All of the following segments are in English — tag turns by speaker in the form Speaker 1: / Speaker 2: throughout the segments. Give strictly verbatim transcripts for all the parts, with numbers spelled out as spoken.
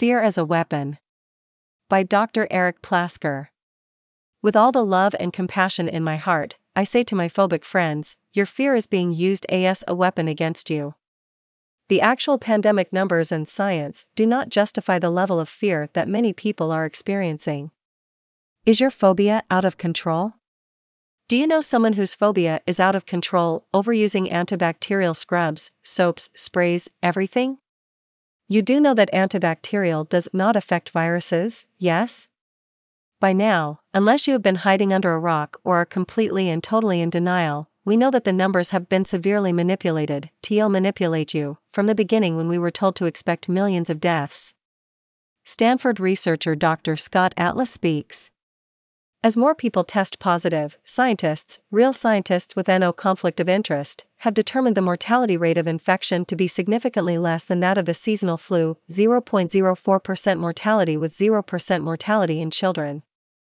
Speaker 1: Fear as a Weapon. By Doctor Eric Plasker. With all the love and compassion in my heart, I say to my phobic friends, your fear is being used as a weapon against you. The actual pandemic numbers and science do not justify the level of fear that many people are experiencing. Is your phobia out of control? Do you know someone whose phobia is out of control, overusing antibacterial scrubs, soaps, sprays, everything? You do know that antibacterial does not affect viruses, yes? By now, unless you have been hiding under a rock or are completely and totally in denial, we know that the numbers have been severely manipulated, to manipulate you, from the beginning when we were told to expect millions of deaths. Stanford researcher Doctor Scott Atlas speaks. As more people test positive, scientists, real scientists with no conflict of interest, have determined the mortality rate of infection to be significantly less than that of the seasonal flu, zero point zero four percent mortality with zero percent mortality in children.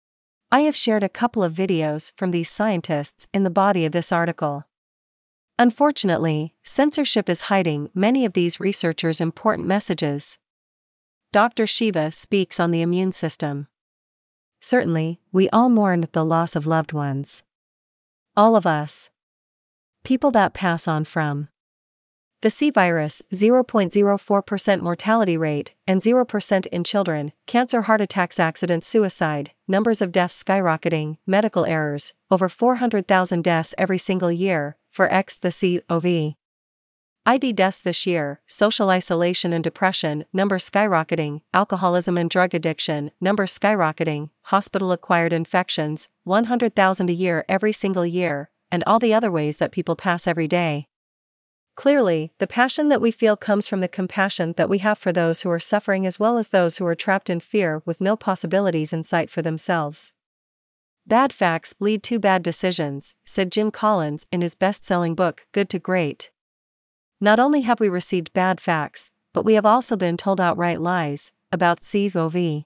Speaker 1: I have shared a couple of videos from these scientists in the body of this article. Unfortunately, censorship is hiding many of these researchers' important messages. Doctor Shiva speaks on the immune system. Certainly, we all mourn the loss of loved ones. All of us. People that pass on from the C virus, zero point zero four percent mortality rate, and zero percent in children, cancer, heart attacks, accidents, suicide, numbers of deaths skyrocketing, medical errors, over four hundred thousand deaths every single year, for X the C O V I D deaths this year, social isolation and depression, numbers skyrocketing, alcoholism and drug addiction, numbers skyrocketing, hospital-acquired infections, one hundred thousand a year every single year, and all the other ways that people pass every day. Clearly, the passion that we feel comes from the compassion that we have for those who are suffering as well as those who are trapped in fear with no possibilities in sight for themselves. Bad facts lead to bad decisions, said Jim Collins in his best-selling book, Good to Great. Not only have we received bad facts, but we have also been told outright lies about C O V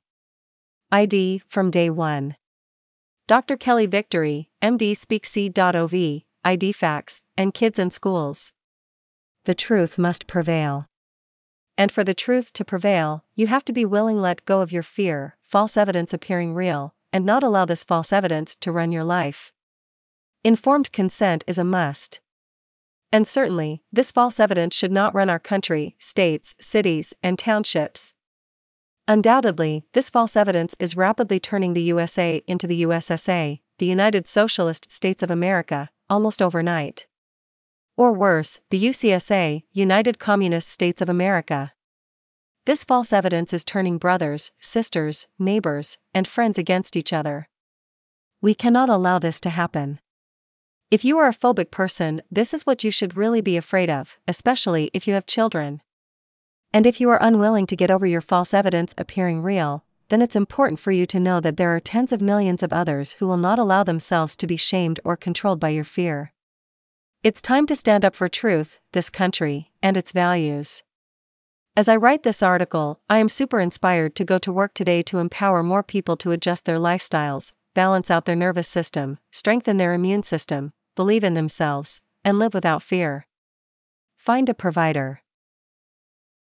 Speaker 1: I D from day one. Doctor Kelly Victory, M D speaks C O V I D facts, and kids and schools. The truth must prevail. And for the truth to prevail, you have to be willing to let go of your fear, false evidence appearing real, and not allow this false evidence to run your life. Informed consent is a must. And certainly, this false evidence should not run our country, states, cities, and townships. Undoubtedly, this false evidence is rapidly turning the U S A into the U S S A, the United Socialist States of America, almost overnight. Or worse, the U C S A, United Communist States of America. This false evidence is turning brothers, sisters, neighbors, and friends against each other. We cannot allow this to happen. If you are a phobic person, this is what you should really be afraid of, especially if you have children. And if you are unwilling to get over your false evidence appearing real, then it's important for you to know that there are tens of millions of others who will not allow themselves to be shamed or controlled by your fear. It's time to stand up for truth, this country, and its values. As I write this article, I am super inspired to go to work today to empower more people to adjust their lifestyles, balance out their nervous system, strengthen their immune system, believe in themselves, and live without fear. Find a provider.